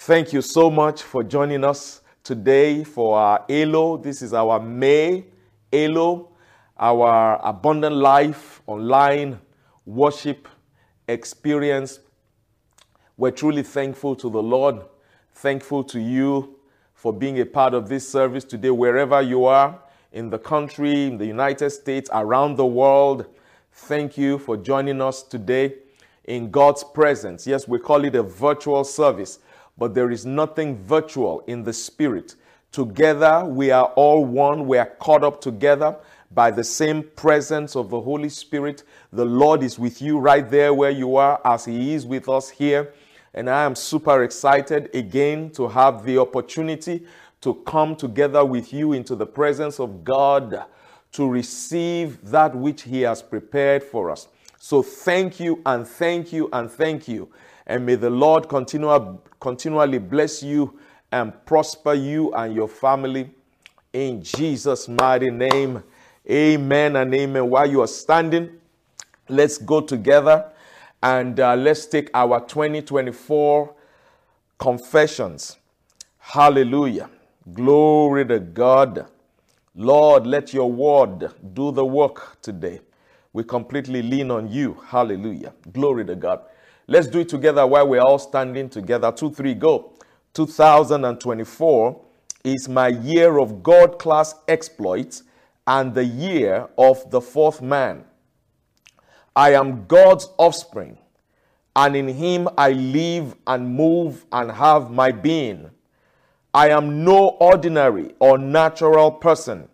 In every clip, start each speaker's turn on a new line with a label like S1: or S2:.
S1: Thank you so much for joining us today for our ELO. This is our May ELO, our Abundant Life online worship experience. We're truly thankful to the Lord, thankful to you for being a part of this service today, wherever you are in the country, in the United States, around the world. Thank you for joining us today in God's presence. Yes, we call it a virtual service, but there is nothing virtual in the spirit. Together, we are all one. We are caught up together by the same presence of the Holy Spirit. The Lord is with you right there where you are, as He is with us here. And I am super excited again to have the opportunity to come together with you into the presence of God to receive that which He has prepared for us. So thank you and thank you and thank you. And may the Lord continually bless you and prosper you and your family in Jesus' mighty name. Amen and amen. While you are standing, let's go together and let's take our 2024 confessions. Hallelujah. Glory to God. Lord, let your word do the work today. We completely lean on you. Hallelujah. Glory to God. Let's do it together while we're all standing together. 2, 3, go. 2024 is my year of God-class exploits and the year of the fourth man. I am God's offspring, and in Him I live and move and have my being. I am no ordinary or natural person.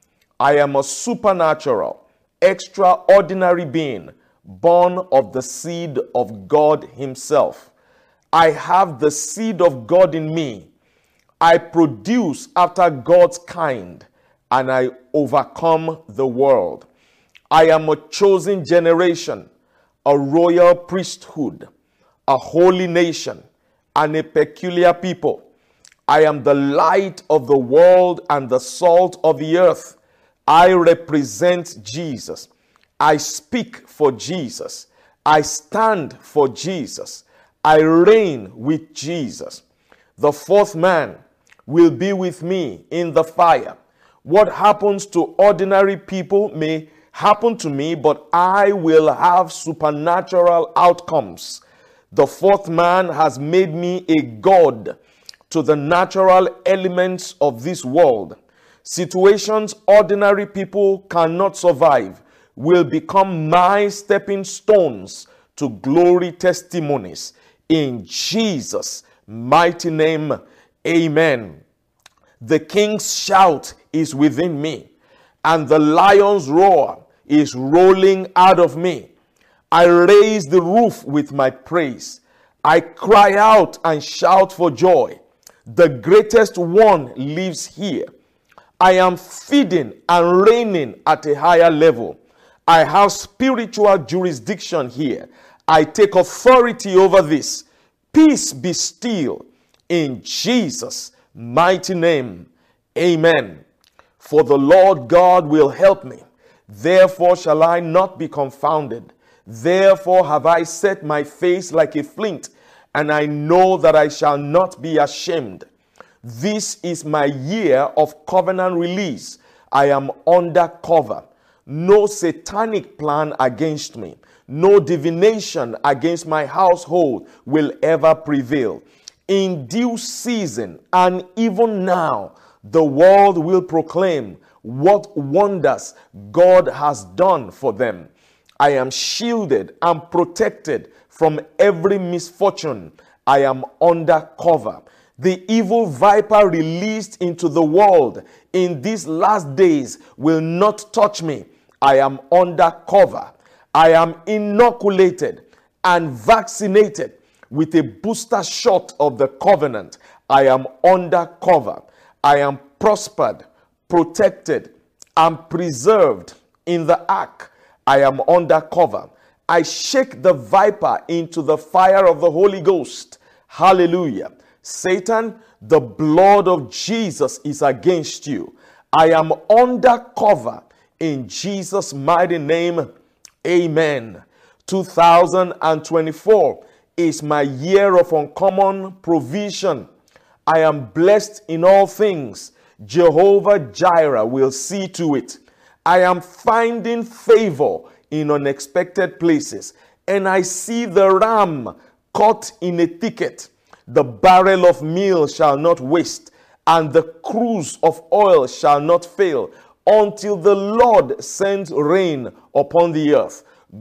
S1: I am a supernatural, extraordinary being, born of the seed of God Himself. I have the seed of God in me. I produce after God's kind, and I overcome the world. I am a chosen generation, a royal priesthood, a holy nation, and a peculiar people. I am the light of the world and the salt of the earth. I represent Jesus. I speak for Jesus. I stand for Jesus. I reign with Jesus. The fourth man will be with me in the fire. What happens to ordinary people may happen to me, but I will have supernatural outcomes. The fourth man has made me a god to the natural elements of this world. Situations ordinary people cannot survive will become my stepping stones to glory testimonies. In Jesus' mighty name, amen. The king's shout is within me, and the lion's roar is rolling out of me. I raise the roof with my praise. I cry out and shout for joy. The greatest one lives here. I am feeding and reigning at a higher level. I have spiritual jurisdiction here. I take authority over this. Peace be still in Jesus' mighty name. Amen. For the Lord God will help me. Therefore shall I not be confounded. Therefore have I set my face like a flint, and I know that I shall not be ashamed. This is my year of covenant release. I am under cover. No satanic plan against me, no divination against my household will ever prevail. In due season and even now, the world will proclaim what wonders God has done for them. I am shielded and protected from every misfortune. I am under cover. The evil viper released into the world in these last days will not touch me. I am under cover. I am inoculated and vaccinated with a booster shot of the covenant. I am under cover. I am prospered, protected, and preserved in the ark. I am under cover. I shake the viper into the fire of the Holy Ghost. Hallelujah. Satan, the blood of Jesus is against you. I am under cover in Jesus' mighty name. Amen. 2024 is my year of uncommon provision. I am blessed in all things. Jehovah Jireh will see to it. I am finding favor in unexpected places, and I see the ram caught in a thicket. The barrel of meal shall not waste, and the cruse of oil shall not fail, until the Lord sends rain upon the earth.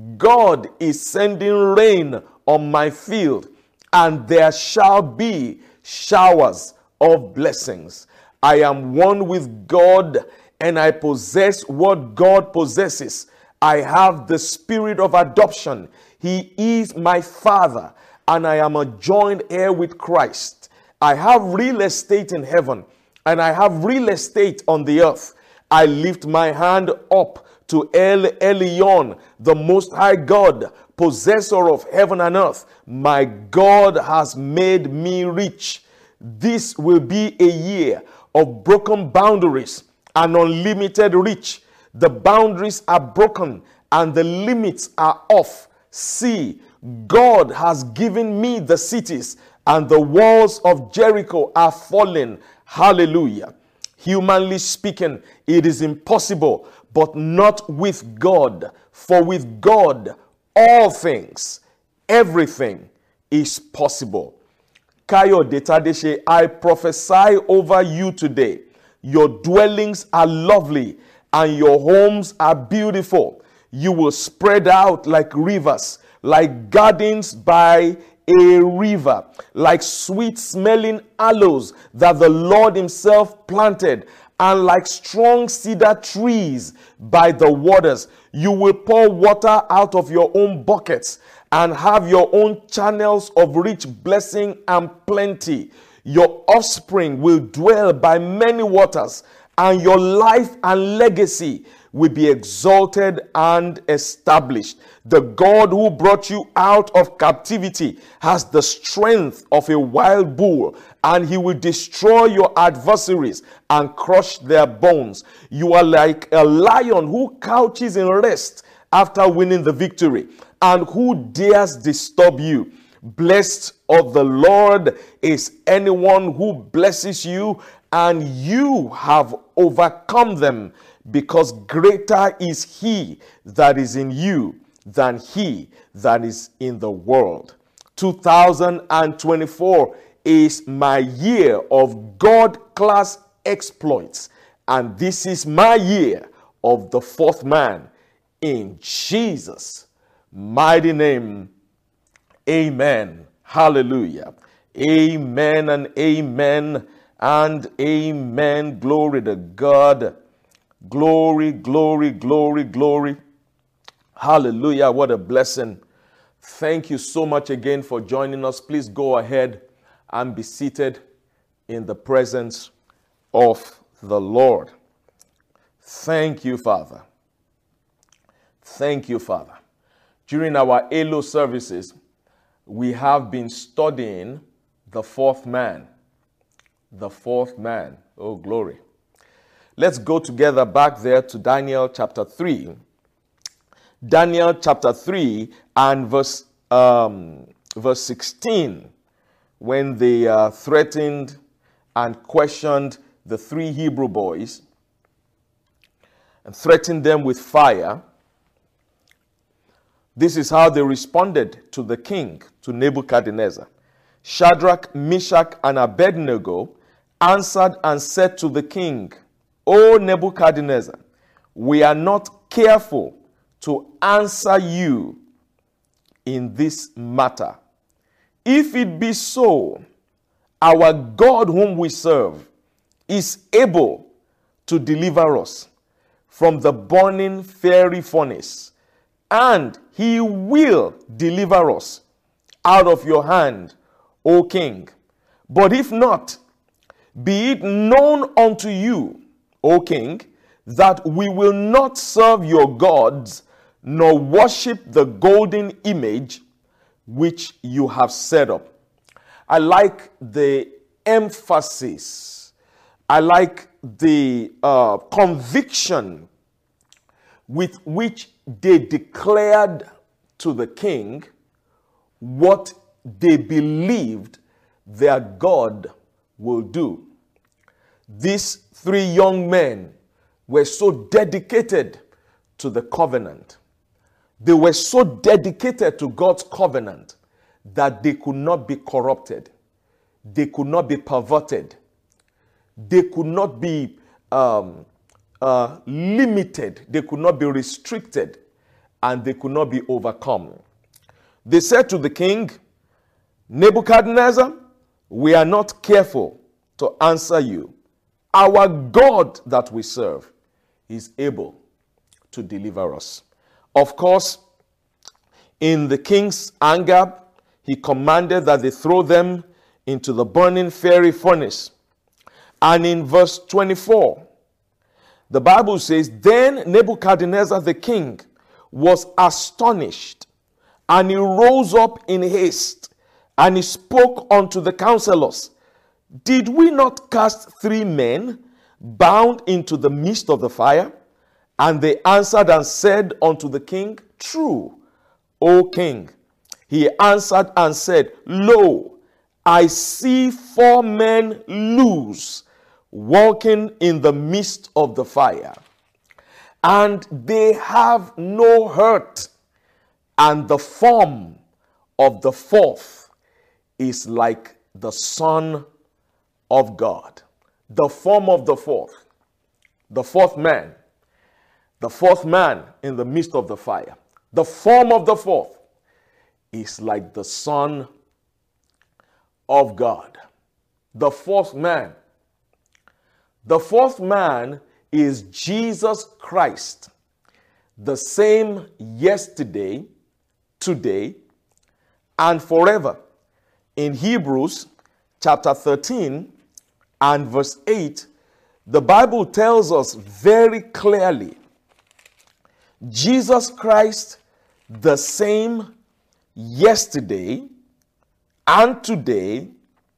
S1: God is sending rain on my field, and there shall be showers of blessings. I am one with God, and I possess what God possesses. I have the spirit of adoption. He is my Father, and I am a joint heir with Christ. I have real estate in heaven, and I have real estate on the earth. I lift my hand up to El Elyon, the Most High God, possessor of heaven and earth. My God has made me rich. This will be a year of broken boundaries and unlimited reach. The boundaries are broken and the limits are off. See, God has given me the cities, and the walls of Jericho are falling. Hallelujah. Humanly speaking, it is impossible, but not with God. For with God, all things, everything is possible. Kayode Tadeshe, I prophesy over you today. Your dwellings are lovely and your homes are beautiful. You will spread out like rivers, like gardens by a river, like sweet-smelling aloes that the Lord himself planted, and like strong cedar trees by the waters. You will pour water out of your own buckets and have your own channels of rich blessing and plenty. Your offspring will dwell by many waters, and your life and legacy will be exalted and established. The God who brought you out of captivity has the strength of a wild bull, and he will destroy your adversaries and crush their bones. You are like a lion who couches in rest after winning the victory, and who dares disturb you. Blessed of the Lord is anyone who blesses you, and you have overcome them, because greater is he that is in you than he that is in the world. 2024 is my year of God-class exploits, and this is my year of the fourth man. In Jesus' mighty name, amen. Hallelujah. Amen and amen and amen. Glory to God. Glory, glory, glory, glory. Hallelujah. What a blessing. Thank you so much again for joining us. Please go ahead and be seated in the presence of the Lord. Thank you, Father. Thank you, Father. During our ELO services, we have been studying the fourth man. The fourth man. Oh, glory. Let's go together back there to Daniel chapter 3. Daniel chapter 3 and verse 16. When they threatened and questioned the three Hebrew boys and threatened them with fire, this is how they responded to the king, to Nebuchadnezzar. Shadrach, Meshach, and Abednego answered and said to the king, O Nebuchadnezzar, we are not careful to answer you in this matter. If it be so, our God whom we serve is able to deliver us from the burning fiery furnace, and he will deliver us out of your hand, O king. But if not, be it known unto you, O king, that we will not serve your gods, nor worship the golden image which you have set up. I like the emphasis. I like the conviction with which they declared to the king what they believed their God will do. These three young men were so dedicated to the covenant. They were so dedicated to God's covenant that they could not be corrupted. They could not be perverted. They could not be limited. They could not be restricted. And they could not be overcome. They said to the king, Nebuchadnezzar, we are not careful to answer you. Our God that we serve is able to deliver us. Of course, in the king's anger, he commanded that they throw them into the burning fiery furnace. And in verse 24, the Bible says, then Nebuchadnezzar the king was astonished, and he rose up in haste, and he spoke unto the counselors, did we not cast 3 men bound into the midst of the fire? And they answered and said unto the king, true, O king. He answered and said, lo, I see 4 men loose, walking in the midst of the fire, and they have no hurt, and the form of the 4th is like the Son of God. The form of the 4th man, the 4th man in the midst of the fire. The form of the 4th is like the Son of God. The 4th man. The 4th man is Jesus Christ, the same yesterday, today, and forever. In Hebrews chapter 13 and verse 8, the Bible tells us very clearly, Jesus Christ, the same yesterday and today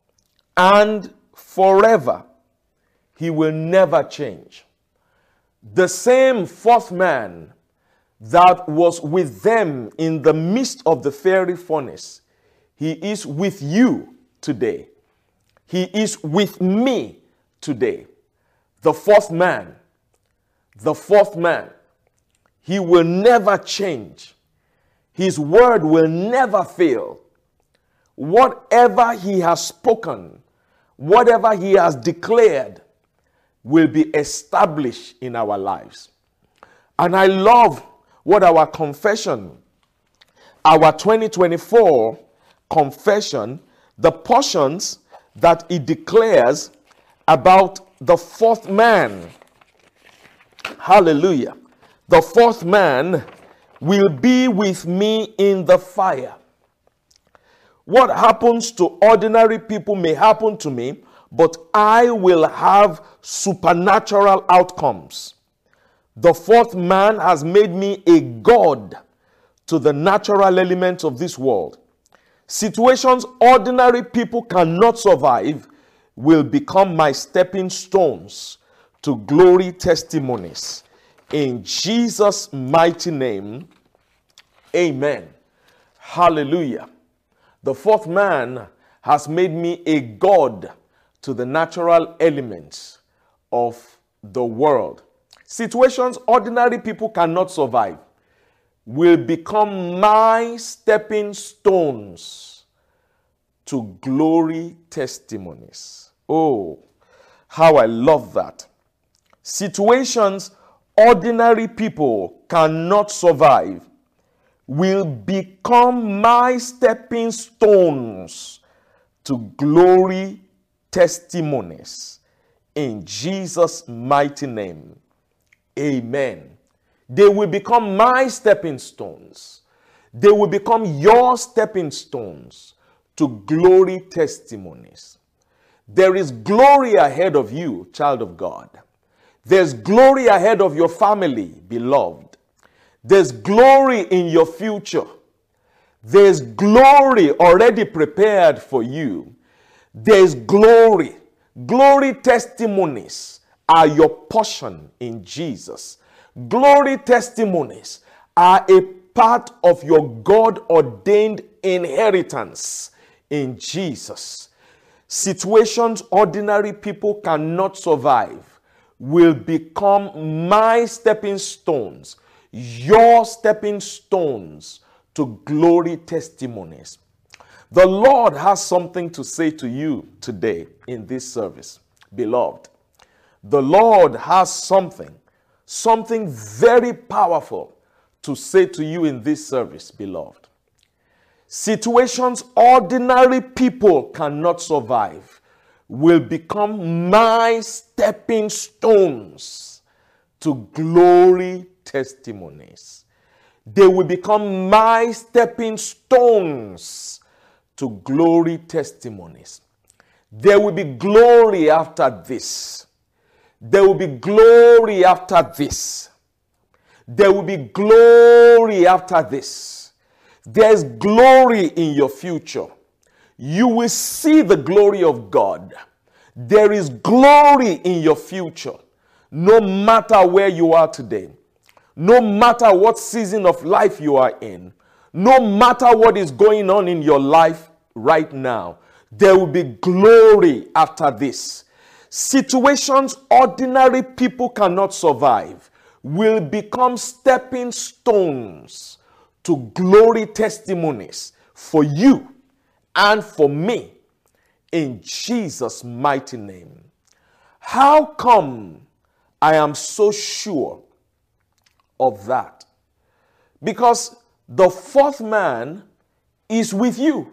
S1: and forever. He will never change. The same 4th man that was with them in the midst of the fiery furnace, he is with you today. He is with me today. The 4th man, the 4th man, he will never change. His word will never fail. Whatever he has spoken, whatever he has declared, will be established in our lives. And I love what our confession, our 2024 confession, the portions that it declares about the 4th man. Hallelujah. The 4th man will be with me in the fire. What happens to ordinary people may happen to me, but I will have supernatural outcomes. The 4th man has made me a god to the natural elements of this world. Situations ordinary people cannot survive will become my stepping stones to glory testimonies. In Jesus' mighty name, amen. Hallelujah. The 4th man has made me a god to the natural elements of the world. Situations ordinary people cannot survive will become my stepping stones to glory testimonies. Oh, how I love that. Situations ordinary people cannot survive will become my stepping stones to glory testimonies. In Jesus' mighty name, amen. They will become my stepping stones. They will become your stepping stones to glory testimonies. There is glory ahead of you, child of God. There's glory ahead of your family, beloved. There's glory in your future. There's glory already prepared for you. There's glory. Glory testimonies are your portion in Jesus. Glory testimonies are a part of your God-ordained inheritance in Jesus. Situations ordinary people cannot survive will become my stepping stones, your stepping stones to glory testimonies. The Lord has something to say to you today in this service, beloved. The Lord has something very powerful to say to you in this service, beloved. Situations ordinary people cannot survive will become my stepping stones to glory testimonies. They will become my stepping stones to glory testimonies. There will be glory after this. There will be glory after this. There will be glory after this. There's glory in your future. You will see the glory of God. There is glory in your future. No matter where you are today, no matter what season of life you are in, no matter what is going on in your life right now, there will be glory after this. Situations ordinary people cannot survive will become stepping stones to glory testimonies for you and for me in Jesus' mighty name. How come I am so sure of that? Because the fourth man is with you.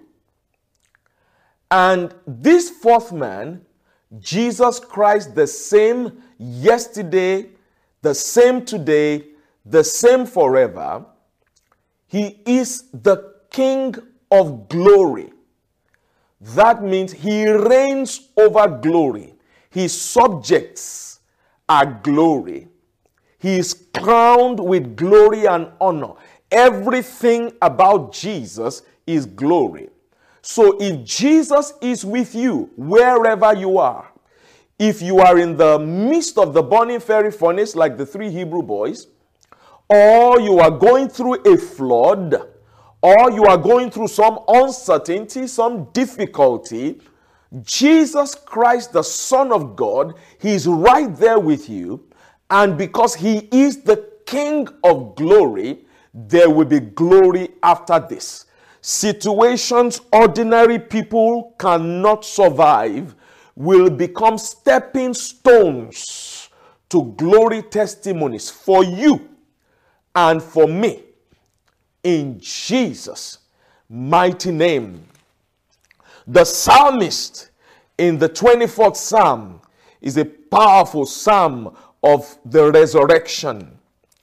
S1: And this fourth man, Jesus Christ, the same yesterday, the same today, the same forever, he is the King of glory. That means he reigns over glory. His subjects are glory. He is crowned with glory and honor. Everything about Jesus is glory. So if Jesus is with you wherever you are, if you are in the midst of the burning fiery furnace like the 3 Hebrew boys, or you are going through a flood, or you are going through some uncertainty, some difficulty, Jesus Christ, the Son of God, he is right there with you. And because he is the King of glory, there will be glory after this. Situations ordinary people cannot survive will become stepping stones to glory testimonies for you and for me in Jesus' mighty name. The psalmist in the 24th Psalm is a powerful psalm of the resurrection.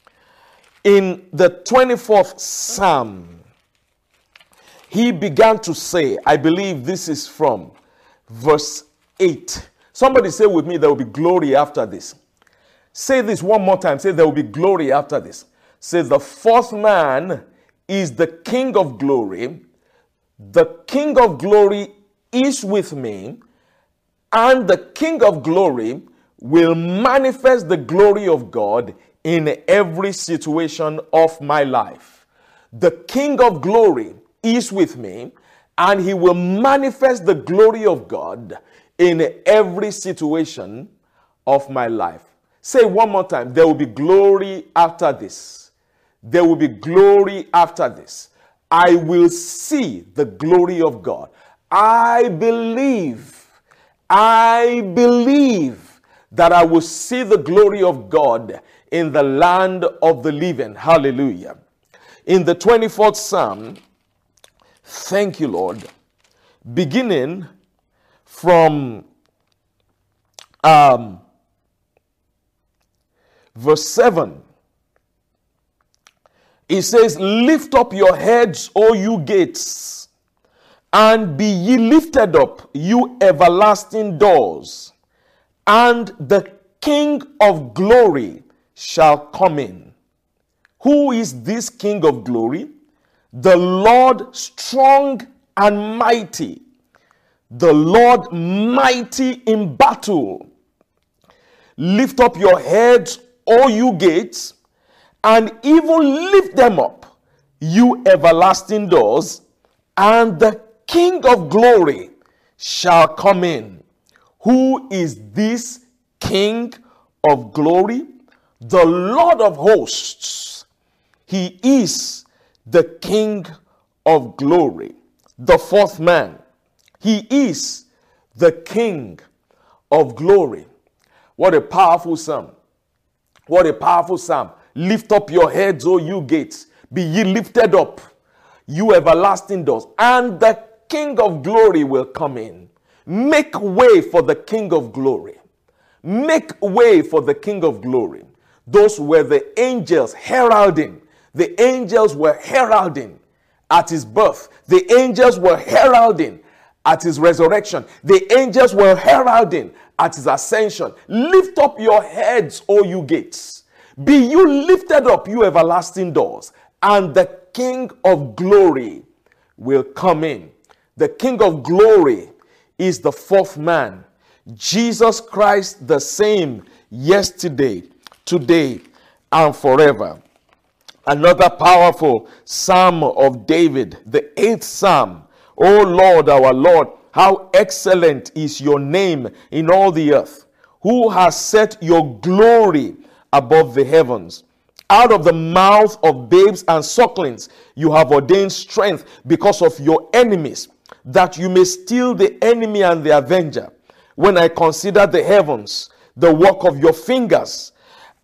S1: In the 24th Psalm, he began to say, I believe this is from verse 8. Somebody say with me, there will be glory after this. Say this one more time. Say, there will be glory after this. Say, the fourth man is the King of glory. The King of glory is with me, and the King of glory will manifest the glory of God in every situation of my life. The King of glory is with me, and he will manifest the glory of God in every situation of my life. Say one more time, there will be glory after this. There will be glory after this. I will see the glory of God. I believe that I will see the glory of God in the land of the living. Hallelujah. In the 24th Psalm, thank you, Lord, beginning from verse 7, it says, lift up your heads, O you gates, and be ye lifted up, you everlasting doors, and the King of glory shall come in. Who is this King of glory? The Lord strong and mighty, the Lord mighty in battle. Lift up your heads, O you gates, and even lift them up, you everlasting doors, and the King of glory shall come in. Who is this King of glory? The Lord of hosts. He is the King of glory. The fourth man. He is the King of glory. What a powerful psalm. What a powerful psalm. Lift up your heads, O you gates. Be ye lifted up, you everlasting doors. And the King of glory will come in. Make way for the King of glory. Make way for the King of glory. Those were the angels heralding. The angels were heralding at his birth. The angels were heralding at his resurrection. The angels were heralding at his ascension. Lift up your heads, O you gates. Be you lifted up, you everlasting doors, and the King of glory will come in. The King of glory is the fourth man. Jesus Christ, the same yesterday, today, and forever. Another powerful Psalm of David, the 8th Psalm. O Lord, our Lord, how excellent is your name in all the earth. Who has set your glory above the heavens? Out of the mouth of babes and sucklings you have ordained strength because of your enemies, that you may steal the enemy and the avenger. When I consider the heavens, the work of your fingers,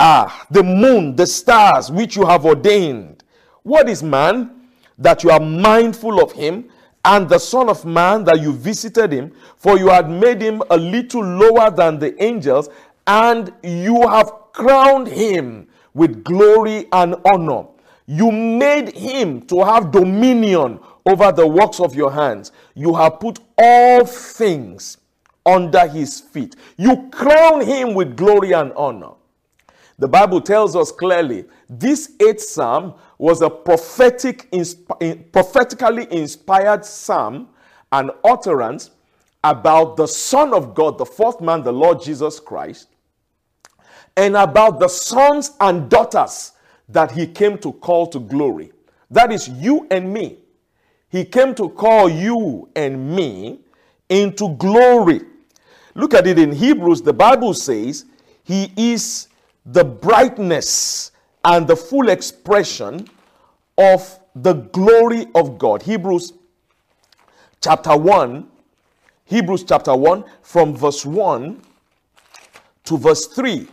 S1: the moon, the stars which you have ordained. What is man that you are mindful of him, and the Son of Man that you visited him? For you had made him a little lower than the angels, and you have crowned him with glory and honor. You made him to have dominion over the works of your hands. You have put all things under his feet. You crown him with glory and honor. The Bible tells us clearly this 8th Psalm was a prophetically inspired psalm, an utterance about the Son of God, the fourth man, the Lord Jesus Christ, and about the sons and daughters that he came to call to glory. That is you and me. He came to call you and me into glory. Look at it in Hebrews. The Bible says he is the brightness and the full expression of the glory of God. Hebrews chapter 1 from verse 1 to verse 3.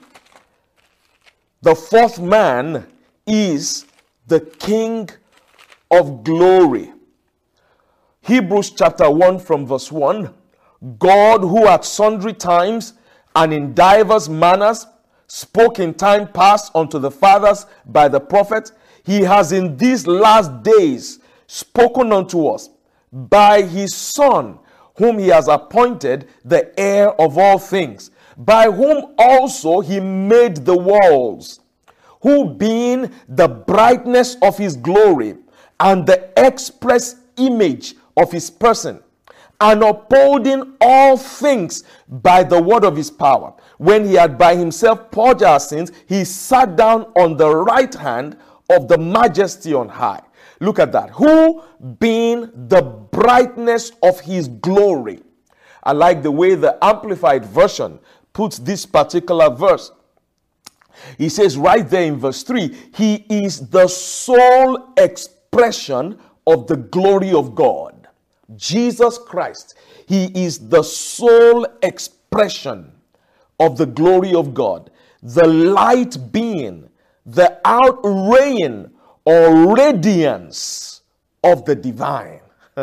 S1: The fourth man is the King of glory. Hebrews chapter 1 from verse 1. God, who at sundry times and in divers manners spoke in time past unto the fathers by the prophets, he has in these last days spoken unto us by his Son, whom he has appointed the heir of all things, by whom also he made the worlds, who being the brightness of his glory and the express image of his person, and upholding all things by the word of his power, when he had by himself purged our sins, he sat down on the right hand of the majesty on high. Look at that. Who being the brightness of his glory. I like the way the Amplified Version puts this particular verse. He says right there in verse 3, he is the sole expression of the glory of God. Jesus Christ, he is the sole expression of the glory of God, the light being, the outraying or radiance of the divine.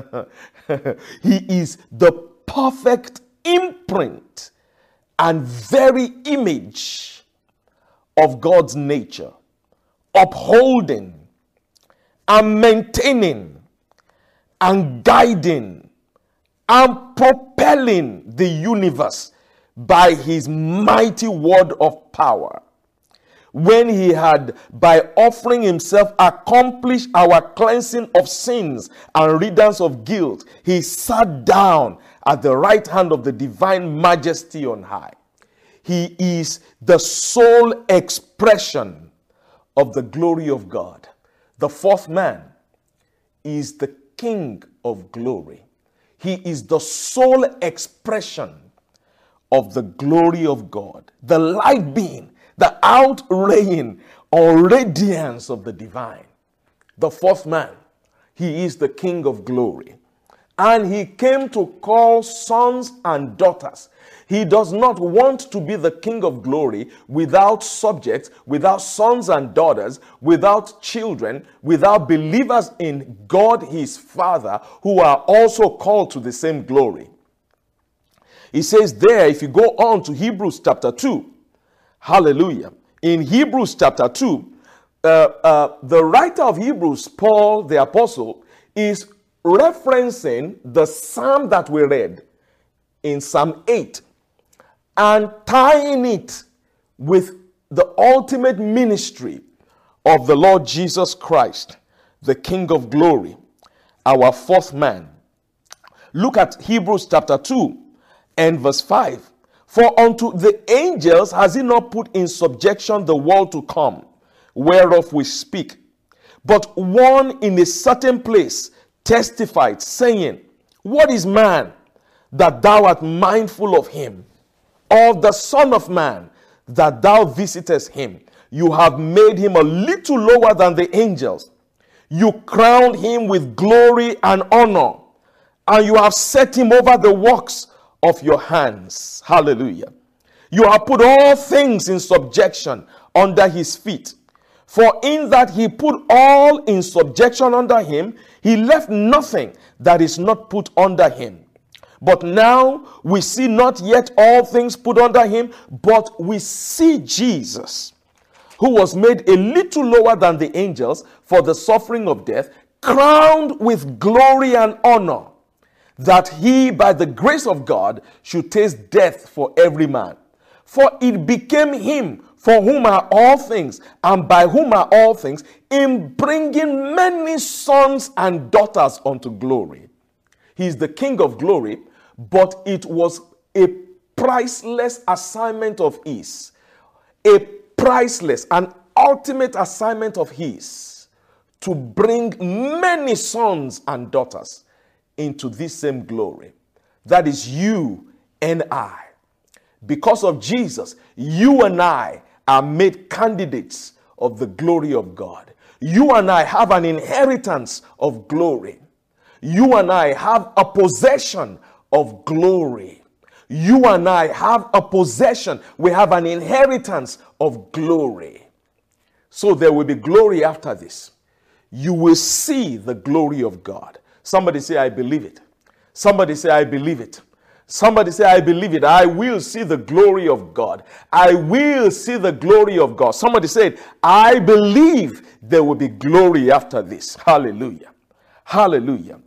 S1: He is the perfect imprint and very image of God's nature, upholding and maintaining and guiding and propelling the universe by his mighty word of power. When he had, by offering himself, accomplished our cleansing of sins and riddance of guilt, he sat down at the right hand of the divine majesty on high. He is the sole expression of the glory of God. The fourth man is the King of glory. He is the sole expression of the glory of God, the light being, the outraying or radiance of the divine. The fourth man, he is the King of glory. And he came to call sons and daughters. He does not want to be the King of glory without subjects, without sons and daughters, without children, without believers in God his Father, who are also called to the same glory. He says there, if you go on to Hebrews chapter 2, hallelujah. In Hebrews chapter 2, the writer of Hebrews, Paul the apostle, is referencing the psalm that we read in Psalm 8 and tying it with the ultimate ministry of the Lord Jesus Christ, the King of glory, our fourth man. Look at Hebrews chapter 2 and verse 5. For unto the angels has he not put in subjection the world to come, whereof we speak. But one in a certain place testified, saying, What is man, that thou art mindful of him? Or the Son of Man, that thou visitest him? You have made him a little lower than the angels. You crowned him with glory and honor, and you have set him over the works of your hands. Hallelujah. You have put all things in subjection under his feet. For in that he put all in subjection under him, he left nothing that is not put under him. But now we see not yet all things put under him, but we see Jesus, who was made a little lower than the angels for the suffering of death, crowned with glory and honor, that he, by the grace of God, should taste death for every man. For it became him for whom are all things, and by whom are all things, in bringing many sons and daughters unto glory. He is the King of glory, but it was a priceless assignment of his, a priceless, an ultimate assignment of his, to bring many sons and daughters into this same glory. That is you and I. Because of Jesus, you and I are made candidates of the glory of God. You and I have an inheritance of glory. You and I have a possession of glory. You and I have a possession. We have an inheritance of glory. So there will be glory after this. You will see the glory of God. Somebody say, I believe it. Somebody say, I believe it. Somebody say, I believe it. I will see the glory of God. I will see the glory of God. Somebody said, I believe there will be glory after this. Hallelujah. Hallelujah.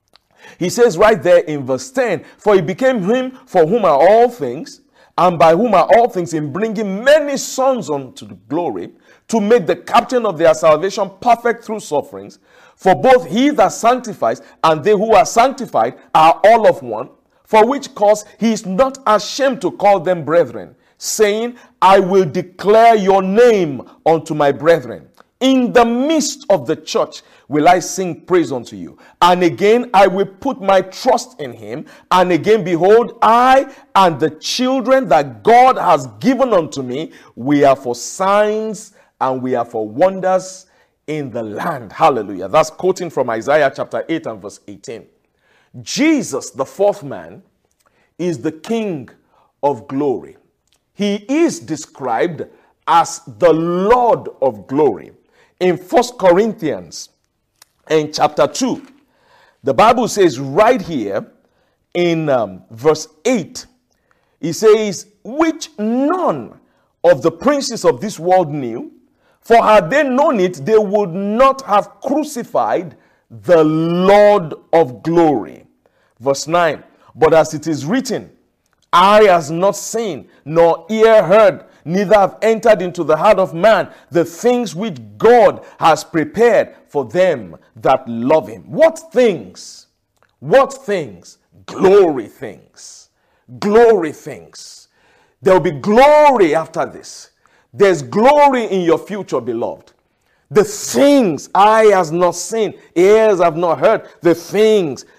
S1: He says right there in verse 10, for he became him for whom are all things, and by whom are all things, in bringing many sons unto the glory, to make the captain of their salvation perfect through sufferings. For both he that sanctifies and they who are sanctified are all of one, for which cause he is not ashamed to call them brethren, saying, I will declare your name unto my brethren. In the midst of the church will I sing praise unto you. And again I will put my trust in him. And again, behold, I and the children that God has given unto me, we are for signs and we are for wonders in the land. Hallelujah. That's quoting from Isaiah chapter 8 and verse 18. Jesus, the fourth man, is the King of glory. He is described as the Lord of glory. In 1 Corinthians in chapter 2, the Bible says right here in verse 8, it says, which none of the princes of this world knew, for had they known it, they would not have crucified the Lord of glory. Verse 9, but as it is written, eye has not seen, nor ear heard, neither have entered into the heart of man the things which God has prepared for them that love him. What things? What things? Glory things. Glory things. There will be glory after this. There's glory in your future, beloved. The things eye has not seen, ears have not heard, the things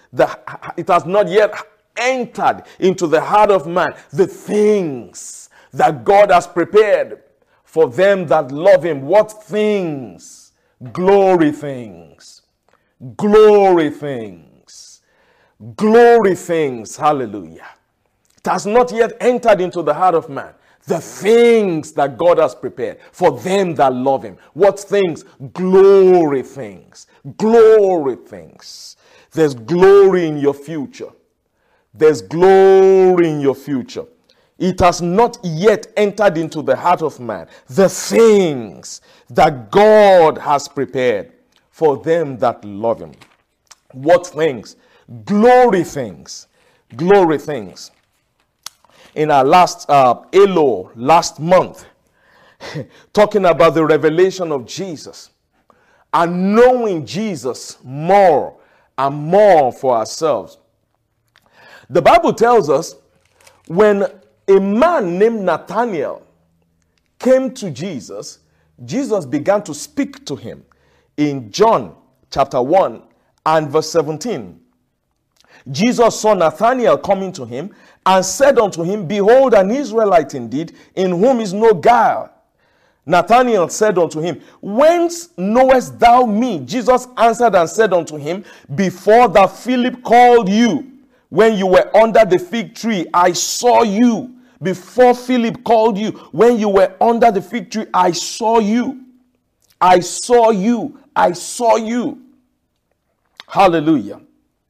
S1: It has not yet entered into the heart of man the things that God has prepared for them that love him. What things? Glory things. Glory things. Glory things. Hallelujah. It has not yet entered into the heart of man. The things that God has prepared for them that love him. What things? Glory things. Glory things. There's glory in your future. There's glory in your future. It has not yet entered into the heart of man. The things that God has prepared for them that love him. What things? Glory things. Glory things. In our last ELO last month, talking about the revelation of Jesus and knowing Jesus more and more for ourselves. The Bible tells us when a man named Nathanael came to Jesus, Jesus began to speak to him in John chapter 1 and verse 17. Jesus saw Nathanael coming to him and said unto him, Behold, an Israelite indeed, in whom is no guile. Nathanael said unto him, Whence knowest thou me? Jesus answered and said unto him, Before that Philip called you, when you were under the fig tree, I saw you. Before Philip called you, when you were under the fig tree, I saw you. I saw you. I saw you. Hallelujah.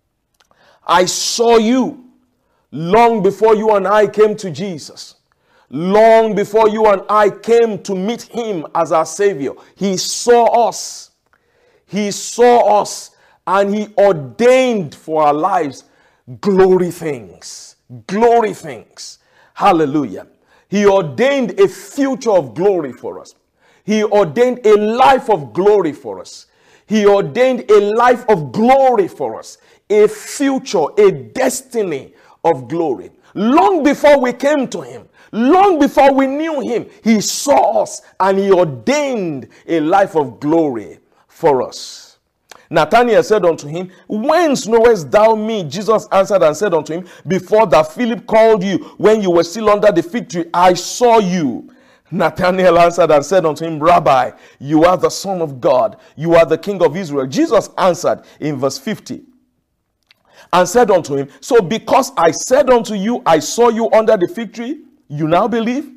S1: I saw you long before you and I came to Jesus. Long before you and I came to meet him as our Savior. He saw us. He saw us and he ordained for our lives glory things. Glory things. Hallelujah. He ordained a future of glory for us. He ordained a life of glory for us. He ordained a life of glory for us. A future, a destiny of glory. Long before we came to him, long before we knew him, he saw us and he ordained a life of glory for us. Nathanael said unto him, Whence knowest thou me? Jesus answered and said unto him, Before that Philip called you, when you were still under the fig tree, I saw you. Nathanael answered and said unto him, Rabbi, you are the Son of God. You are the King of Israel. Jesus answered in verse 50 and said unto him, So because I said unto you, I saw you under the fig tree, you now believe?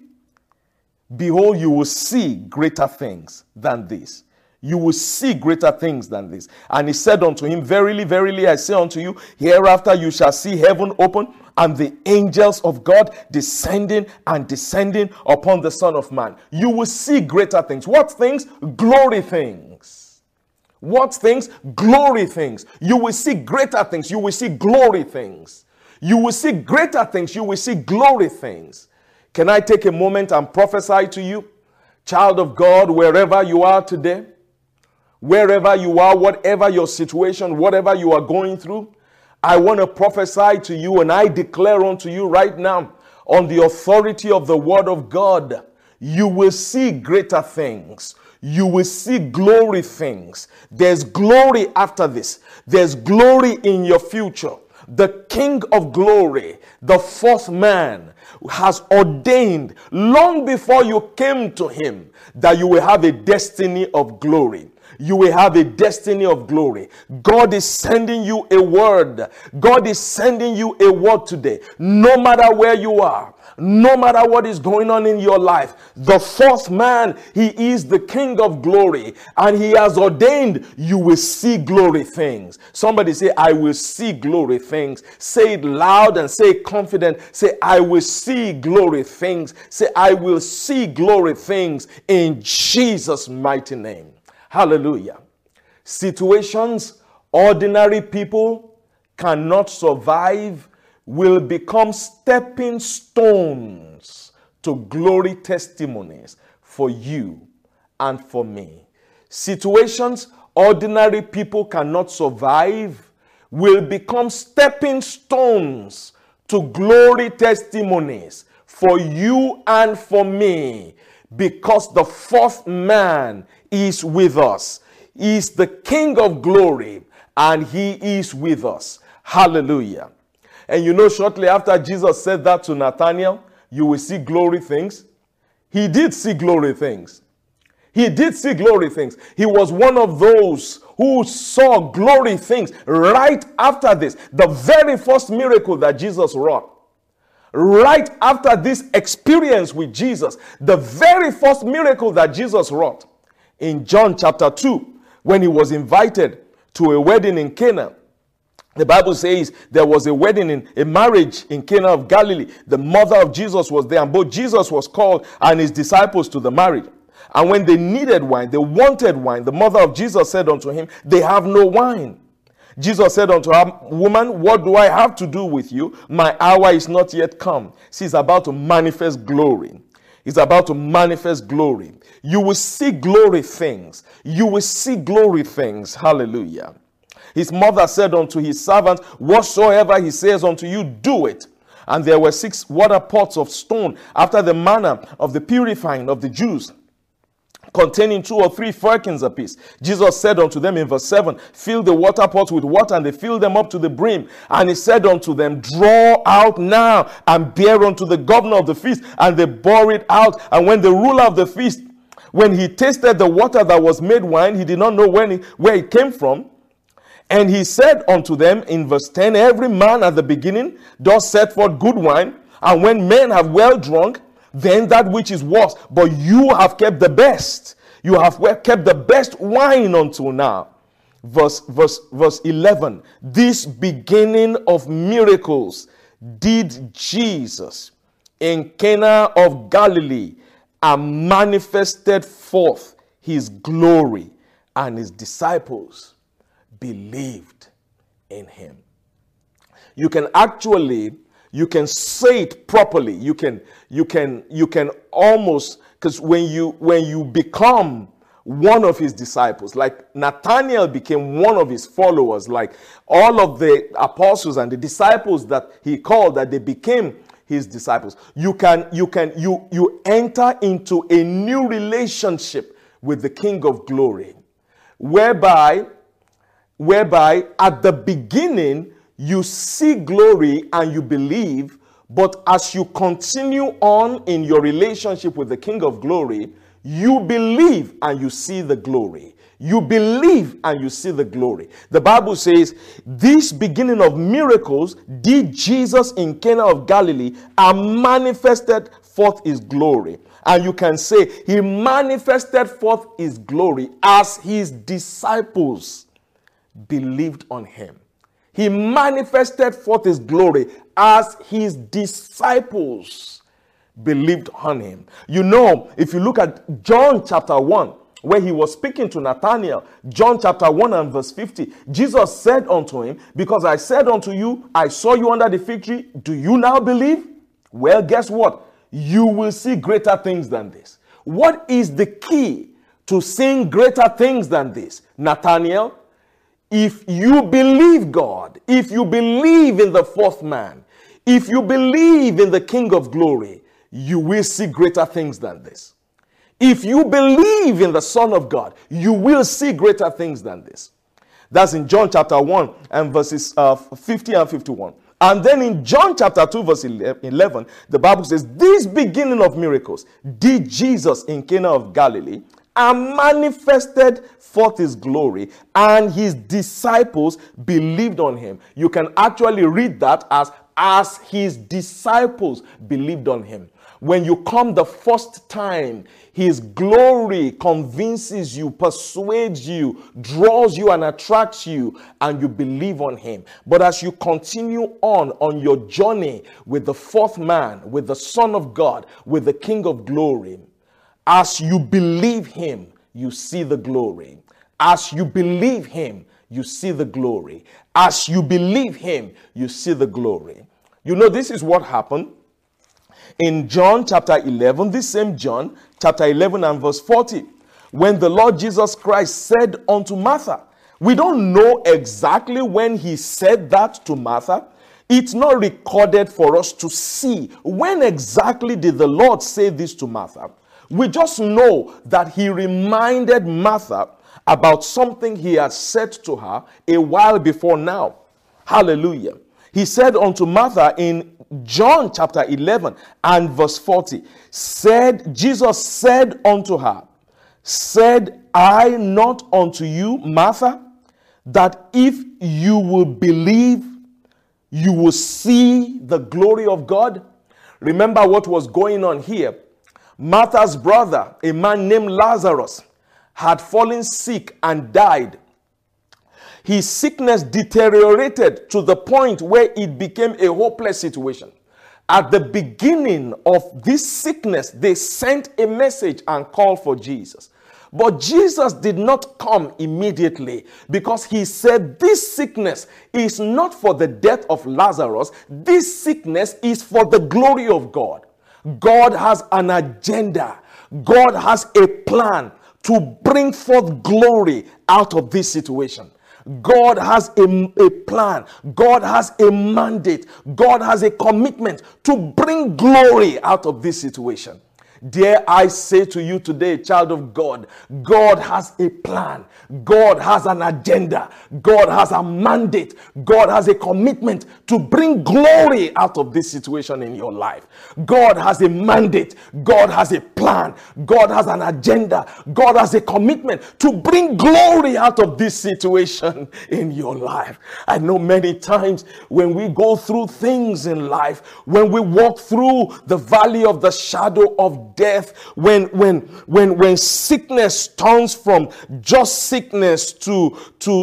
S1: Behold, you will see greater things than this. You will see greater things than this. And he said unto him, Verily, verily, I say unto you, hereafter you shall see heaven open, and the angels of God descending and descending upon the Son of Man. You will see greater things. What things? Glory things. What things? Glory things. You will see greater things. You will see glory things. You will see greater things. You will see glory things. Can I take a moment and prophesy to you? Child of God, wherever you are today, wherever you are, whatever your situation, whatever you are going through, I want to prophesy to you and I declare unto you right now on the authority of the word of God, you will see greater things. You will see glory things. There's glory after this. There's glory in your future. The King of glory, the fourth man, has ordained long before you came to him that you will have a destiny of glory. You will have a destiny of glory. God is sending you a word. God is sending you a word today. No matter where you are, no matter what is going on in your life, the fourth man, he is the King of glory, and he has ordained you will see glory things. Somebody say, I will see glory things. Say it loud and say it confident. Say, I will see glory things. Say, I will see glory things in Jesus' mighty name. Hallelujah. Situations ordinary people cannot survive will become stepping stones to glory testimonies for you and for me. Situations ordinary people cannot survive will become stepping stones to glory testimonies for you and for me, because the fourth man is with us. He is the King of glory and he is with us. Hallelujah. And you know, shortly after Jesus said that to Nathanael, you will see glory things. He did see glory things. He did see glory things. He was one of those who saw glory things right after this. The very first miracle that Jesus wrought. Right after this experience with Jesus, the very first miracle that Jesus wrought in John chapter 2, when he was invited to a wedding in Cana. The Bible says there was a wedding, a marriage in Cana of Galilee. The mother of Jesus was there, and both Jesus was called and his disciples to the marriage. And when they needed wine, they wanted wine, the mother of Jesus said unto him, they have no wine. Jesus said unto her, woman, what do I have to do with you? My hour is not yet come. She's about to manifest glory. He's about to manifest glory. You will see glory things. You will see glory things. Hallelujah. His mother said unto his servants, whatsoever he says unto you, do it. And there were 6 water pots of stone after the manner of the purifying of the Jews, containing 2 or 3 firkins apiece. Jesus said unto them in verse 7, fill the water pots with water, and they filled them up to the brim. And he said unto them, draw out now, and bear unto the governor of the feast. And they bore it out. And when the ruler of the feast, when he tasted the water that was made wine, he did not know where it came from. And he said unto them in verse 10, every man at the beginning does set forth good wine, and when men have well drunk, then that which is worse. But you have kept the best. You have kept the best wine until now. Verse 11. This beginning of miracles did Jesus in Cana of Galilee, and manifested forth his glory, and his disciples believed in him. You can say it properly. You can almost, because when you become one of his disciples, like Nathanael became one of his followers, like all of the apostles and the disciples that he called, that they became his disciples. You enter into a new relationship with the King of Glory, whereby at the beginning you see glory and you believe, but as you continue on in your relationship with the King of Glory, you believe and you see the glory. You believe and you see the glory. The Bible says, this beginning of miracles did Jesus in Cana of Galilee, and manifested forth his glory. And you can say, he manifested forth his glory as his disciples believed on him. He manifested forth his glory as his disciples believed on him. You know, if you look at John chapter 1, where he was speaking to Nathanael, John chapter 1 and verse 50, Jesus said unto him, because I said unto you, I saw you under the fig tree, do you now believe? Well, guess what? You will see greater things than this. What is the key to seeing greater things than this, Nathanael? If you believe God, if you believe in the fourth man, if you believe in the King of Glory, you will see greater things than this. If you believe in the Son of God, you will see greater things than this. That's in John chapter 1 and verses 50 and 51. And then in John chapter 2 verse 11, the Bible says, this beginning of miracles did Jesus in Cana of Galilee, and manifested forth his glory, and his disciples believed on him. You can actually read that as his disciples believed on him. When you come the first time, his glory convinces you, persuades you, draws you and attracts you, and you believe on him. But as you continue on your journey with the fourth man, with the Son of God, with the King of Glory, as you believe him, you see the glory. As you believe him, you see the glory. As you believe him, you see the glory. You know, this is what happened in John chapter 11, this same John chapter 11 and verse 40, when the Lord Jesus Christ said unto Martha. We don't know exactly when he said that to Martha. It's not recorded for us to see when exactly did the Lord say this to Martha. We just know that he reminded Martha about something he had said to her a while before now. Hallelujah. He said unto Martha in John chapter 11 and verse 40, Jesus said unto her, said I not unto you, Martha, that if you will believe, you will see the glory of God? Remember what was going on here. Martha's brother, a man named Lazarus, had fallen sick and died. His sickness deteriorated to the point where it became a hopeless situation. At the beginning of this sickness, they sent a message and called for Jesus. But Jesus did not come immediately, because he said this sickness is not for the death of Lazarus. This sickness is for the glory of God. God has an agenda. God has a plan to bring forth glory out of this situation. God has a plan. God has a mandate. God has a commitment to bring glory out of this situation. Dare I say to you today, child of God, God has a plan. God has an agenda. God has a mandate. God has a commitment to bring glory out of this situation in your life. God has a mandate. God has a plan. God has an agenda. God has a commitment to bring glory out of this situation in your life. I know many times when we go through things in life, when we walk through the valley of the shadow of death, when sickness turns from just sickness to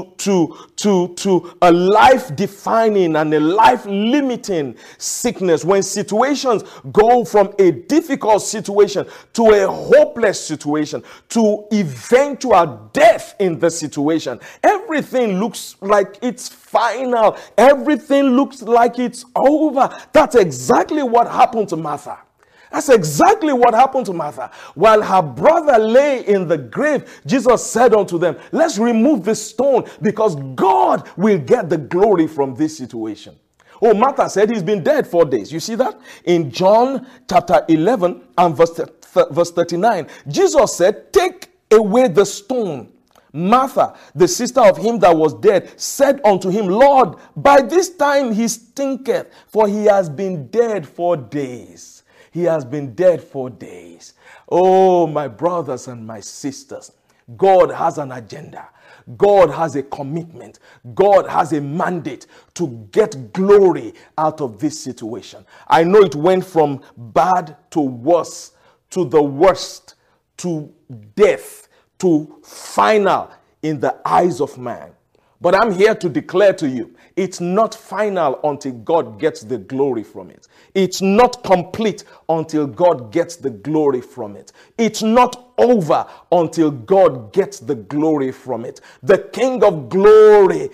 S1: a life-defining and a life-limiting sickness, when situations go from a difficult situation to a hopeless situation to eventual death in the situation, everything looks like it's final. Everything looks like it's over. That's exactly what happened to Martha. That's exactly what happened to Martha. While her brother lay in the grave, Jesus said unto them, let's remove this stone, because God will get the glory from this situation. Oh, Martha said he's been dead 4 days. You see that? In John chapter 11 and verse 39, Jesus said, take away the stone. Martha, the sister of him that was dead, said unto him, Lord, by this time he stinketh, for he has been dead 4 days. He has been dead 4 days. Oh, my brothers and my sisters, God has an agenda. God has a commitment. God has a mandate to get glory out of this situation. I know it went from bad to worse, to the worst, to death, to final in the eyes of man. But I'm here to declare to you, it's not final until God gets the glory from it. It's not complete until God gets the glory from it. It's not over until God gets the glory from it. The King of Glory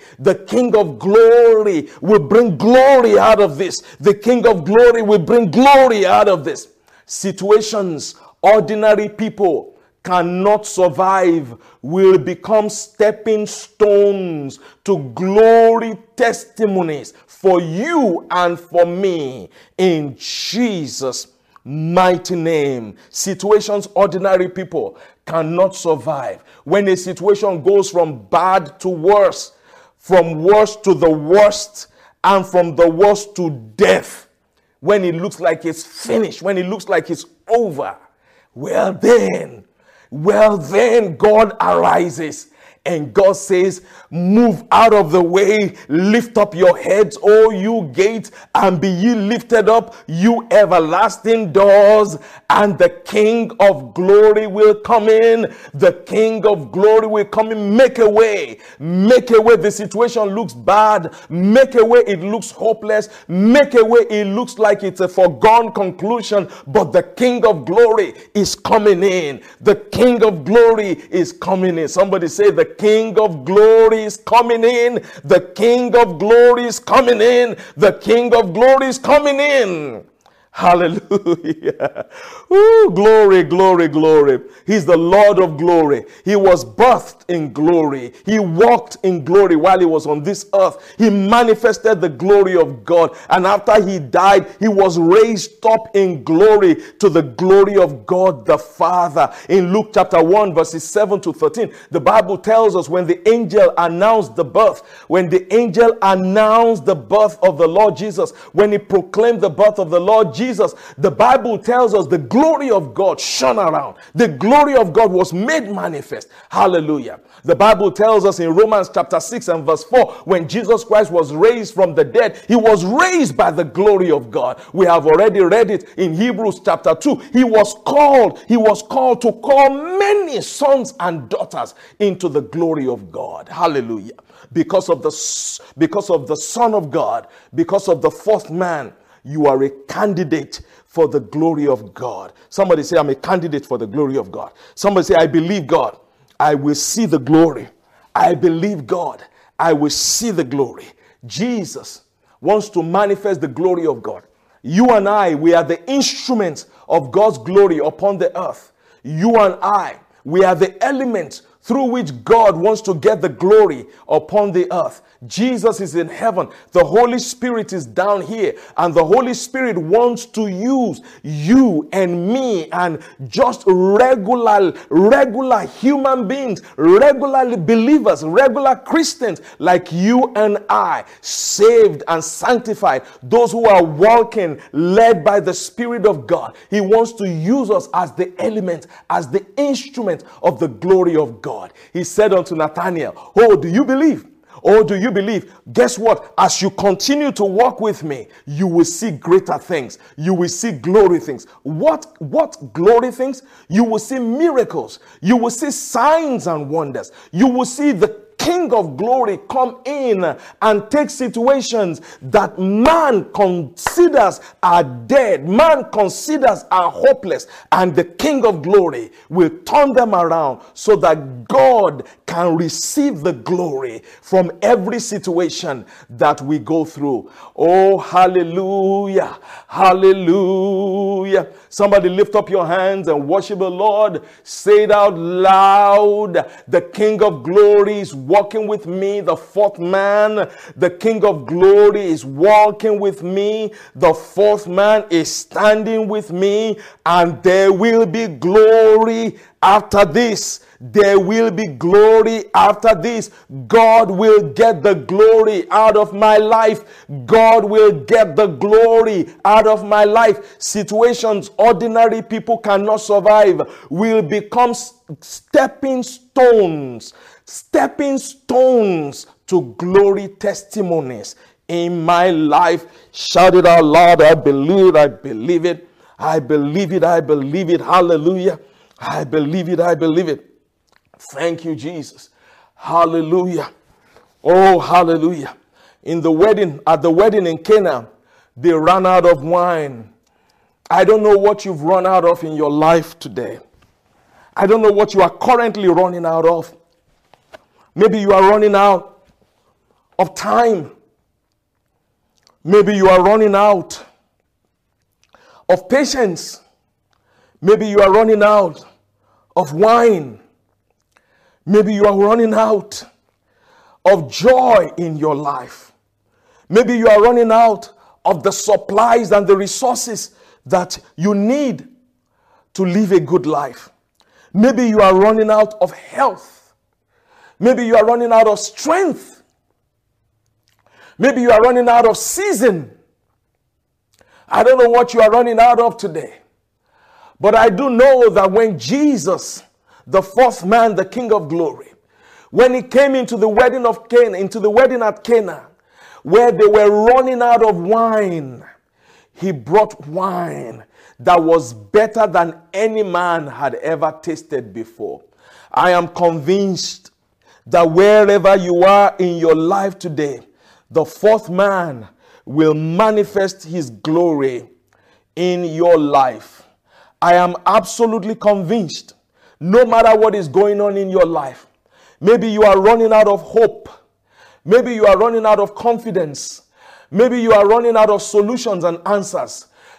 S1: will bring glory out of this. The King of Glory will bring glory out of this. Situations ordinary people cannot survive will become stepping stones to glory testimonies for you and for me in Jesus' mighty name. Situations ordinary people cannot survive. When a situation goes from bad to worse, from worse to the worst, and from the worst to death, when it looks like it's finished, when it looks like it's over, well then God arises. And God says, move out of the way, lift up your heads, O you gates, and be ye lifted up, you everlasting doors, and the King of Glory will come in. The King of Glory will come in. Make a way. Make a way. The situation looks bad. Make a way. It looks hopeless. Make a way. It looks like it's a foregone conclusion, but the King of Glory is coming in. The King of Glory is coming in. Somebody say, the King of Glory is coming in. The King of Glory is coming in. The King of Glory is coming in. Hallelujah. Ooh, glory, glory, glory. He's the Lord of glory. He was birthed in glory. He walked in glory while he was on this earth. He manifested the glory of God. And after he died, he was raised up in glory to the glory of God the Father. In Luke chapter 1, verses 7 to 13, the Bible tells us when the angel announced the birth, when the angel announced the birth of the Lord Jesus, when he proclaimed the birth of the Lord Jesus, the Bible tells us the glory of God shone around. The glory of God was made manifest. Hallelujah. The Bible tells us in Romans chapter 6 and verse 4, when Jesus Christ was raised from the dead, he was raised by the glory of God. We have already read it in Hebrews chapter 2. He was called to call many sons and daughters into the glory of God. Hallelujah. Because of the Son of God, because of the fourth man, you are a candidate for the glory of God. Somebody say, I'm a candidate for the glory of God. Somebody say, I believe God. I will see the glory. I believe God. I will see the glory. Jesus wants to manifest the glory of God. You and I, we are the instruments of God's glory upon the earth. You and I, we are the elements through which God wants to get the glory upon the earth. Jesus is in heaven. The Holy Spirit is down here. And the Holy Spirit wants to use you and me and just regular human beings, regular believers, regular Christians like you and I, saved and sanctified, those who are walking led by the Spirit of God. He wants to use us as the element, as the instrument of the glory of God. He said unto Nathanael, oh, do you believe? Oh, do you believe? Guess what? As you continue to walk with me, you will see greater things. You will see glory things. What glory things? You will see miracles. You will see signs and wonders. You will see the King of glory come in and take situations that man considers are dead, man considers are hopeless, and the King of glory will turn them around so that God can receive the glory from every situation that we go through. Oh, hallelujah, hallelujah. Somebody lift up your hands and worship the Lord. Say it out loud. The King of glory is walking with me. The fourth man, the King of glory, is walking with me. The fourth man is standing with me. And there will be glory after this. There will be glory after this. God will get the glory out of my life. God will get the glory out of my life. Situations ordinary people cannot survive will become stepping stones to glory testimonies in my life. Shout it out loud. I believe it. I believe it. I believe it. I believe it. Hallelujah. I believe it. I believe it. Thank you, Jesus. Hallelujah. Oh, hallelujah. At the wedding in Cana, they ran out of wine. I don't know what you've run out of in your life today. I don't know what you are currently running out of. Maybe you are running out of time. Maybe you are running out of patience. Maybe you are running out of wine. Maybe you are running out of joy in your life. Maybe you are running out of the supplies and the resources that you need to live a good life. Maybe you are running out of health. Maybe you are running out of strength. Maybe you are running out of season. I don't know what you are running out of today. But I do know that when Jesus, the fourth man, the King of glory, when he came into the wedding of Cana, into the wedding at Cana, where they were running out of wine, he brought wine that was better than any man had ever tasted before. I am convinced that wherever you are in your life today, the fourth man will manifest his glory in your life. I am absolutely convinced, no matter what is going on in your life, maybe you are running out of hope. Maybe you are running out of confidence. Maybe you are running out of solutions and answers.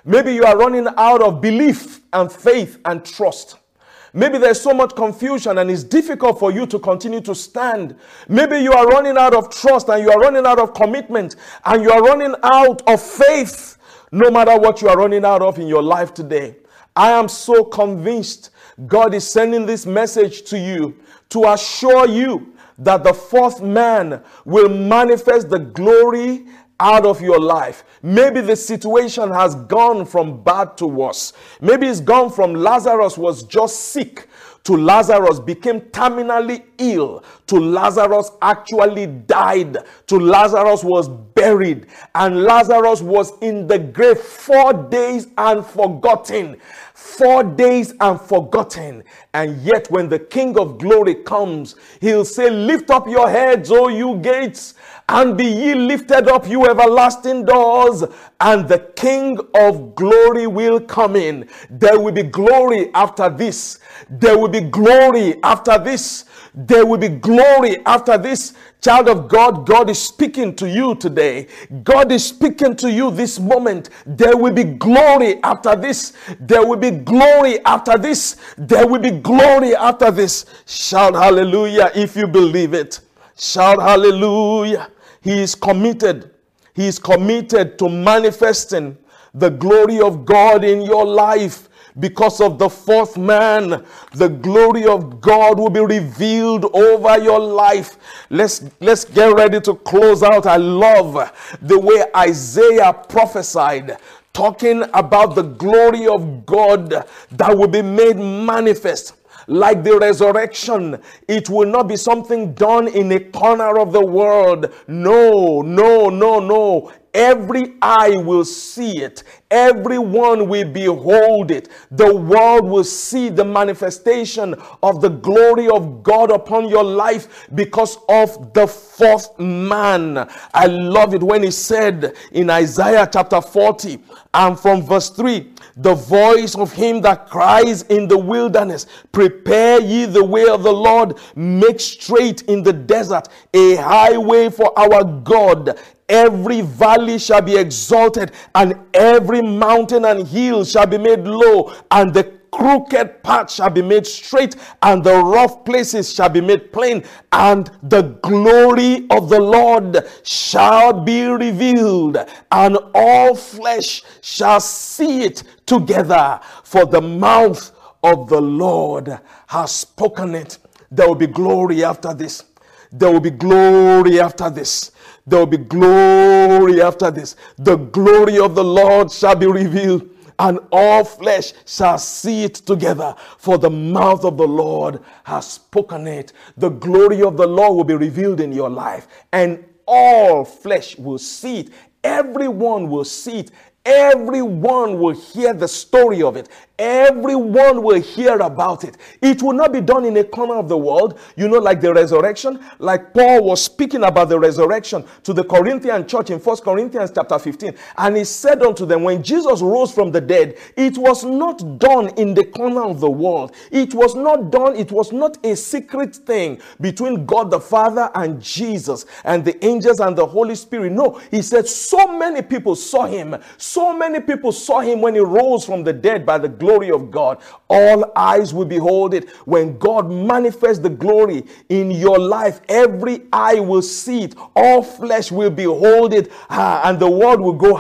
S1: Maybe you are running out of belief and faith and trust. Maybe there's so much confusion and it's difficult for you to continue to stand. Maybe you are running out of trust and you are running out of commitment and you are running out of faith, no matter what you are running out of in your life today. I am so convinced God is sending this message to you to assure you that the fourth man will manifest the glory out of your life. Maybe the situation has gone from bad to worse. Maybe it's gone from Lazarus was just sick to Lazarus became terminally ill, to Lazarus actually died, to Lazarus was buried, and Lazarus was in the grave 4 days and forgotten. 4 days and forgotten. And yet when the King of glory comes, he'll say, lift up your heads, O you gates, and be ye lifted up, you everlasting doors, and the King of glory will come in. There will be glory after this. There will be glory after this. There will be glory after this. Child of God, God is speaking to you today. God is speaking to you this moment. There will be glory after this. There will be glory after this. There will be glory after this. Shout hallelujah if you believe it. Shout hallelujah. He is committed. He is committed to manifesting the glory of God in your life. Because of the fourth man, the glory of God will be revealed over your life. Let's get ready to close out. I love the way Isaiah prophesied, talking about the glory of God that will be made manifest. Like the resurrection, it will not be something done in a corner of the world. No, no, no, no. Every eye will see it. Everyone will behold it. The world will see the manifestation of the glory of God upon your life because of the fourth man. I love it when he said in Isaiah chapter 40 and from verse 3, the voice of him that cries in the wilderness, prepare ye the way of the Lord, make straight in the desert a highway for our God. Every valley shall be exalted, and every mountain and hill shall be made low, and the crooked path shall be made straight, and the rough places shall be made plain, and the glory of the Lord shall be revealed, and all flesh shall see it together, for the mouth of the Lord has spoken it. There will be glory after this. There will be glory after this. There will be glory after this. The glory of the Lord shall be revealed, and all flesh shall see it together, for the mouth of the Lord has spoken it. The glory of the Lord will be revealed in your life, and all flesh will see it. Everyone will see it. Everyone will hear the story of it. Everyone will hear about it. It will not be done in a corner of the world. You know, like the resurrection, like Paul was speaking about the resurrection to the Corinthian church in 1 Corinthians chapter 15. And he said unto them, when Jesus rose from the dead, it was not done in the corner of the world. It was not done. It was not a secret thing between God the Father and Jesus and the angels and the Holy Spirit. No, he said so many people saw him. So many people saw him when he rose from the dead by the glory of God. All eyes will behold it. When God manifests the glory in your life, every eye will see it. All flesh will behold it. And the world will go,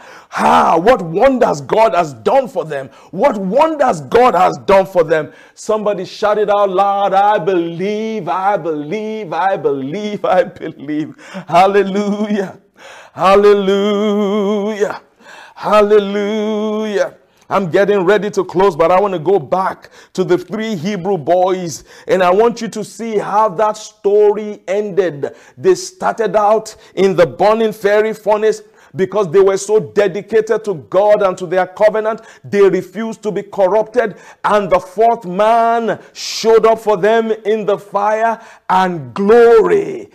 S1: what wonders God has done for them. What wonders God has done for them. Somebody shout it out loud. I believe, I believe, I believe, I believe. Hallelujah. Hallelujah. Hallelujah. I'm getting ready to close, but I want to go back to the 3 Hebrew boys, and I want you to see how that story ended. They started out in the burning fiery furnace. Because they were so dedicated to God and to their covenant, they refused to be corrupted. And the fourth man showed up for them in the fire, and glory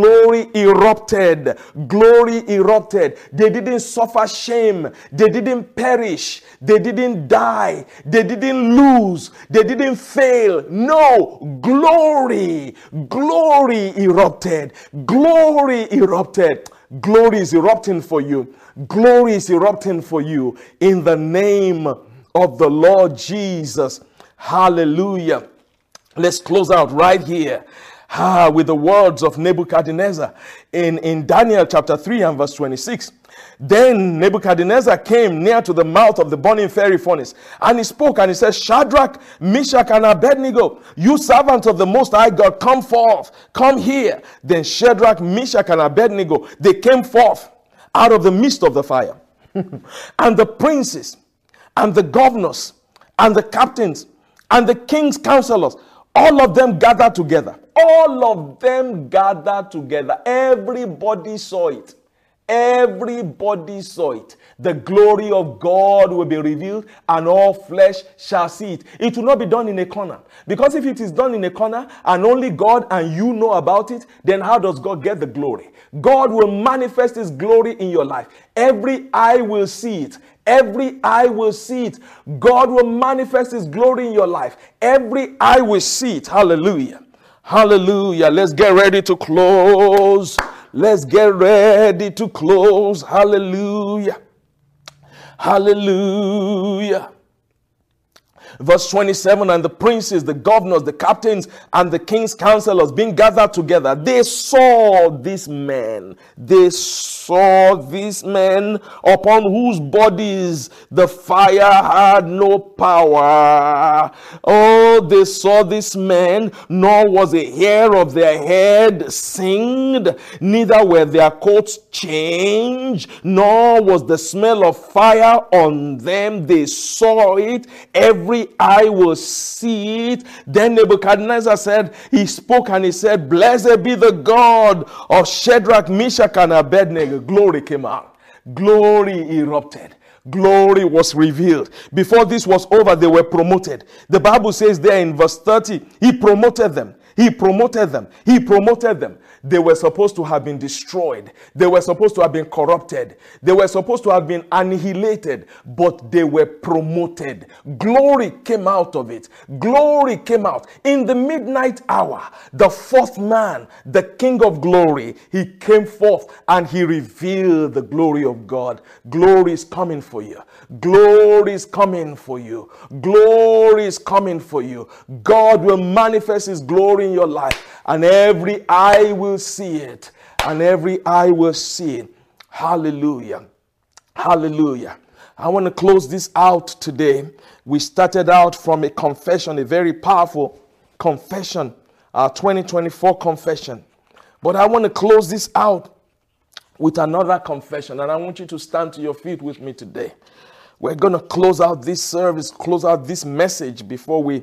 S1: erupted. Glory erupted. They didn't suffer shame. They didn't perish. They didn't die. They didn't lose. They didn't fail. No, glory erupted. Glory erupted. Glory is erupting for you. Glory is erupting for you in the name of the Lord Jesus. Hallelujah. Let's close out right here with the words of Nebuchadnezzar in Daniel chapter 3 and verse 26. Then Nebuchadnezzar came near to the mouth of the burning fiery furnace, and he spoke and he said, Shadrach, Meshach, and Abednego, you servants of the Most High God, come forth, come here. Then Shadrach, Meshach, and Abednego, they came forth out of the midst of the fire. And the princes, and the governors, and the captains, and the king's counselors, all of them gathered together. All of them gathered together. Everybody saw it. Everybody saw it. The glory of God will be revealed, and all flesh shall see it. It will not be done in a corner. Because if it is done in a corner and only God and you know about it, then how does God get the glory? God will manifest his glory in your life. Every eye will see it. Every eye will see it. God will manifest his glory in your life. Every eye will see it. Hallelujah. Hallelujah. Let's get ready to close. Let's get ready to close. Hallelujah. Hallelujah. Verse 27, and the princes, the governors, the captains, and the king's counselors being gathered together, they saw this man. They saw this man upon whose bodies the fire had no power. Oh, they saw this man, nor was a hair of their head singed, neither were their coats changed, nor was the smell of fire on them. They saw it. Every eye will see it. Then Nebuchadnezzar said, he spoke and he said, blessed be the God of Shadrach, Meshach, and Abednego. Glory came out. Glory erupted. Glory was revealed. Before this was over, they were promoted. The Bible says there in verse 30, he promoted them. He promoted them. He promoted them. They were supposed to have been destroyed. They were supposed to have been corrupted. They were supposed to have been annihilated, but they were promoted. Glory came out of it. Glory came out. In the midnight hour, the fourth man, the King of glory, he came forth and he revealed the glory of God. Glory is coming for you. Glory is coming for you. Glory is coming for you. God will manifest his glory in your life, and every eye will see it, and every eye will see it. Hallelujah. Hallelujah. I want to close this out today. We started out from a confession, a very powerful confession, our 2024 confession. But I want to close this out with another confession, and I want you to stand to your feet with me today. We're going to close out this service, close out this message before we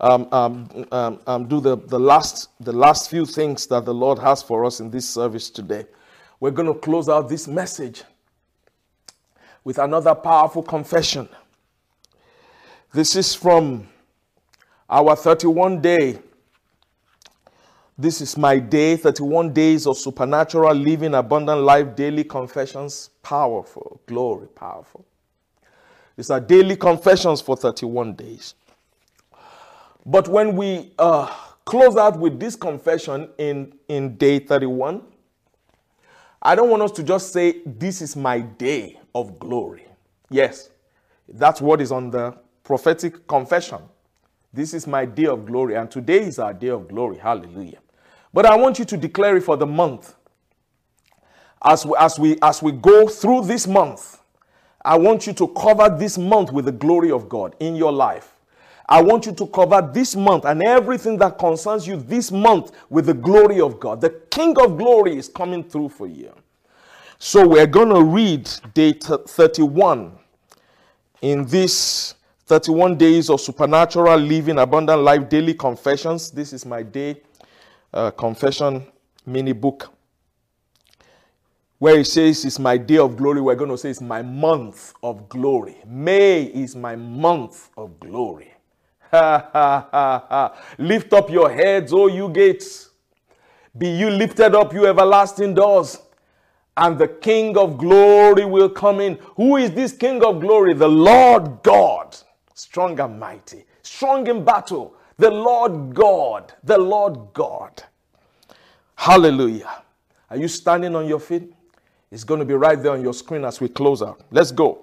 S1: do the last few things that the Lord has for us in this service today. We're going to close out this message with another powerful confession. This is from our 31 day. This is my day, 31 days of supernatural living, abundant life, daily confessions. Powerful, glory, powerful. These are daily confessions for 31 days. But when we close out with this confession in day 31, I don't want us to just say, this is my day of glory. Yes, that's what is on the prophetic confession. This is my day of glory, and today is our day of glory. Hallelujah. But I want you to declare it for the month. As we go through this month, I want you to cover this month with the glory of God in your life. I want you to cover this month and everything that concerns you this month with the glory of God. The King of glory is coming through for you. So we're going to read day 31 in this 31 days of supernatural living, abundant life, daily confessions. This is my day confession mini book, where it says it's my day of glory. We're going to say it's my month of glory. May is my month of glory. Ha, ha, ha, ha. Lift up your heads, O you gates. Be you lifted up, you everlasting doors, and the King of glory will come in. Who is this King of glory? The Lord God, strong and mighty, strong in battle. The Lord God, the Lord God. Hallelujah. Are you standing on your feet? It's going to be right there on your screen as we close out. Let's go.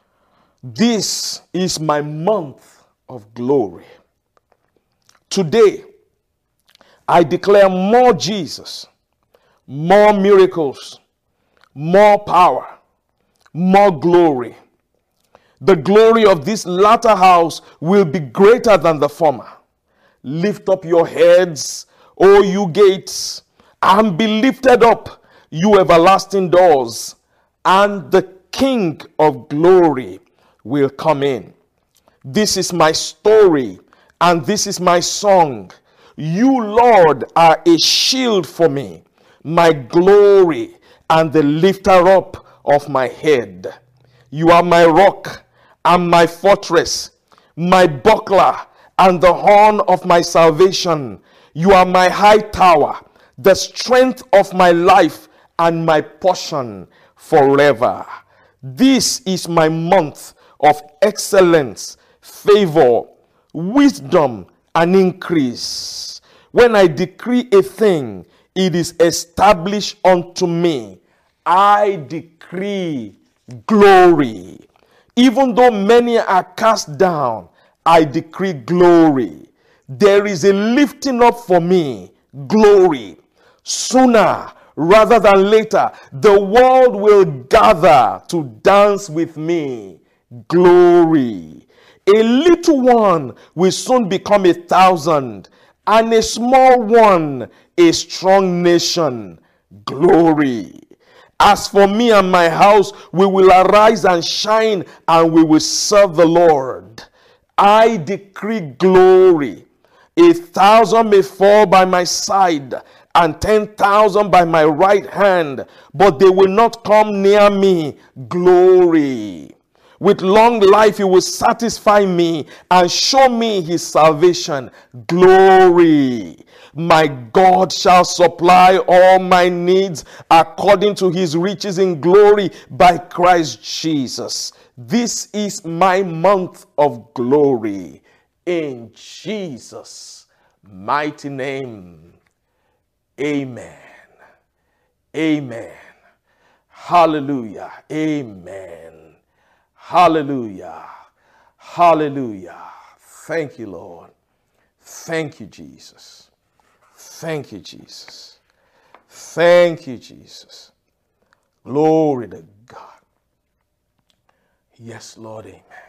S1: This is my month of glory. Today, I declare more Jesus, more miracles, more power, more glory. The glory of this latter house will be greater than the former. Lift up your heads, O you gates, and be lifted up, you everlasting doors, and the King of glory will come in. This is my story, and this is my song. You, Lord, are a shield for me, my glory, and the lifter up of my head. You are my rock and my fortress, my buckler and the horn of my salvation. You are my high tower, the strength of my life and my portion forever. This is my month of excellence, favor, wisdom, and increase. When I decree a thing, it is established unto me. I decree glory. Even though many are cast down, I decree glory. There is a lifting up for me, glory. Sooner rather than later, the world will gather to dance with me, glory. A little one will soon become 1,000, and a small one a strong nation, glory. As for me and my house, we will arise and shine, and we will serve the Lord. I decree glory. 1,000 may fall by my side, and 10,000 by my right hand, but they will not come near me, glory. With long life he will satisfy me and show me his salvation, glory. My God shall supply all my needs according to his riches in glory by Christ Jesus. This is my month of glory. In Jesus' mighty name, amen. Amen. Hallelujah. Amen. Hallelujah. Hallelujah. Thank you, Lord. Thank you, Jesus. Thank you, Jesus. Thank you, Jesus. Glory to God. Yes, Lord. Amen.